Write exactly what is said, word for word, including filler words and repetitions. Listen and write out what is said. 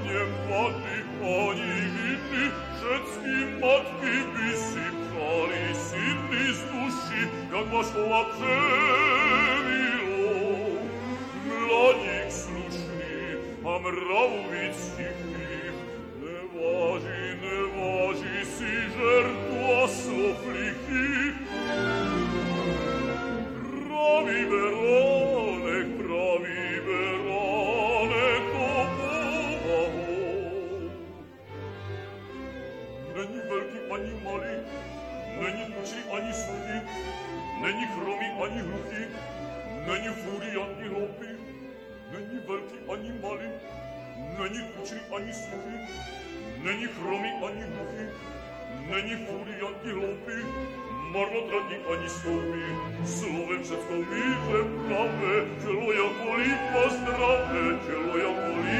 nie padli ani winni, všetky matky by si pchali syny z duši, jak máš ova přemilou. Mladík slušný a mravvic tichý, neváži, neváži si žertu a slov lichých. Pravý beránek, pravý beránek, to povahou. Není veľký ani malý, není tučný ani suchý, není chromý ani hluchý, není fúry ani hloupý, není veľký ani malý, není tučný ani suchý, není chromý ani hluchý, není fúry ani hloupý, marnotratník ani skoupý, slovem všetko míře pravé, tělo jako lípa zdravé, tělo jako lípa